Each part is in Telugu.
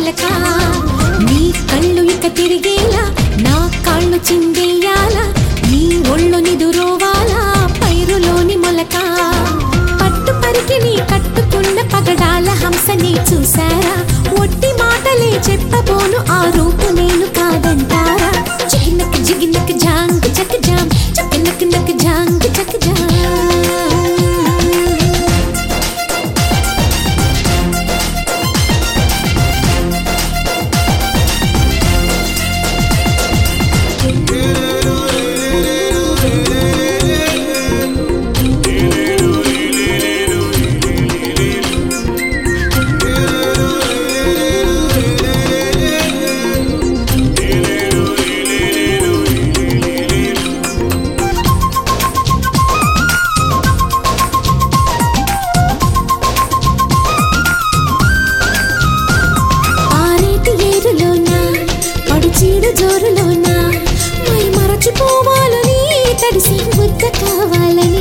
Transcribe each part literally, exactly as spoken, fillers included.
చిలక నీ కళ్ళు ఇక తిరిగేలా నా కాళ్ళు చిందేయాలా నీ ఒళ్ళు నిదురోవాలా పైరులోని మొలక పట్టు పరికి నీ కట్టుకున్న పగడాల హంసని చూసారా ఒట్టి మాటలే చెప్పబోను ఆ రూపు నేను కాదంటారా జిగినక్ జిగినక్ జాంగ్ చక్ జామ్ చకనక్ నక్ జాంగ్ చక్ జామ్ చీడు జోరులోనా మై మరచిపోవాలని తడిసి ముద్ద కావాలని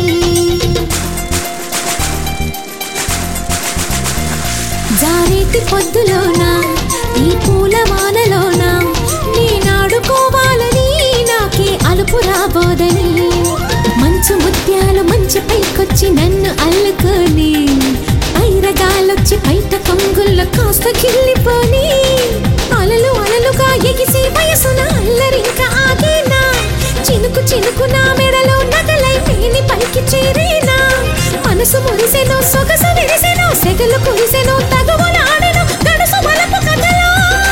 జారేటి పొద్దులోనా ఈ పూల వానలోనా నేనాడుకోవాలని నాకే అలుపు రాబోదని మంచు ముత్యాలు మంచి పైకొచ్చి నన్ను అల్లుకొని పైరగాలొచ్చి పైట కొంగుల్లో కాస్త కిల్లిపోని అలలు అలలుగా ఎగిసి వయసున అల్లరింక ఆగేనా చినుకు చినుకు నా మెడలో నగలై మేని పైకి చేరేనా మనసు మురిసెనో సొగసు విరిసెనో సెగలు కురిసెనో తగువలాడెనో గడుసు వలపు కథలో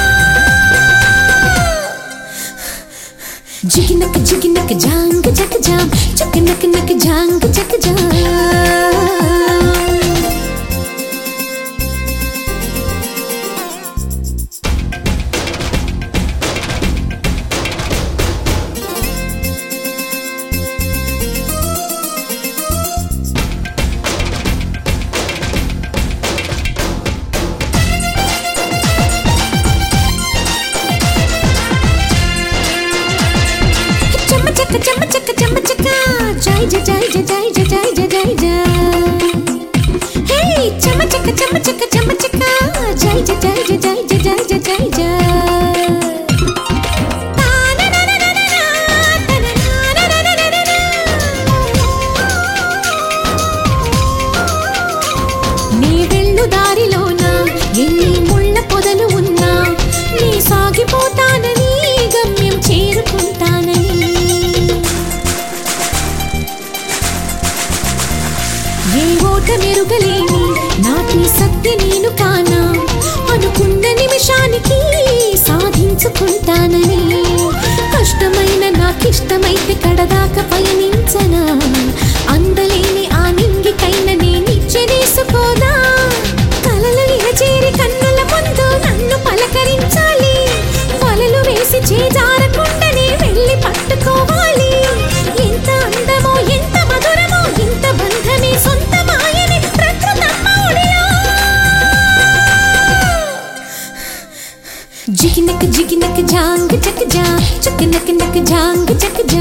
జిగినక్ జిగినక్ జాంగ్ చక్ జామ్ చకనక్ నక్ జాంగ్ చక్ జామ్ chama chaka chama chaka jai jai jai jai jai jai jai jai jai hey chama chaka chama chaka chama chaka jai jai jai jai jai jai jai jai jai నీ వెళ్ళు దారిలోనా ఎన్ని ముళ్ళ పొదలు ఉన్నా నీ సాగిపోతానని గమ్యం చేరుకుంటానని ఏ ఓట మెరుగలేని నాటి సత్య నేను కానా అనుకున్న నిమిషానికి సాధించుకుంటానని కష్టమైన నాకిష్టమైతే కడదాకా పయనించనా అందలేని ఆ నింగికైన నేనిచ్చెనేసుకోనా కలలు ఇరచేరి కన్నుల ముందు నన్ను పలకరించాలి వలలు వేసి చేజారకుండానే వెళ్ళి పట్టుకోవాలి ఎంత అందమో ఎంత మధురమో ఇంత బంధమే సొంతమాయని ప్రకృతమ్మ ఒడిలో జిగినక్ జిగినక్ జాంగ్ చక్ జా చకనక్ నక్ జాంగ్ చక్ జా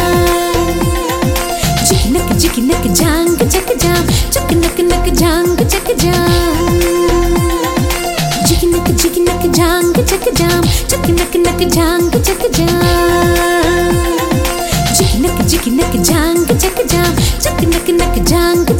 జిగినక్ జిగినక్ జాంగ్ చక్ జా చకనక్ నక్ జాంగ్ చక్ జా జిగినక్ జిగినక్ జాంగ్ చక్ జా చకనక్ నక్ జాంగ్ చక్ జా జిగినక్ జిగినక్ జాంగ్ చక్ జా చకనక్ నక్ జాంగ్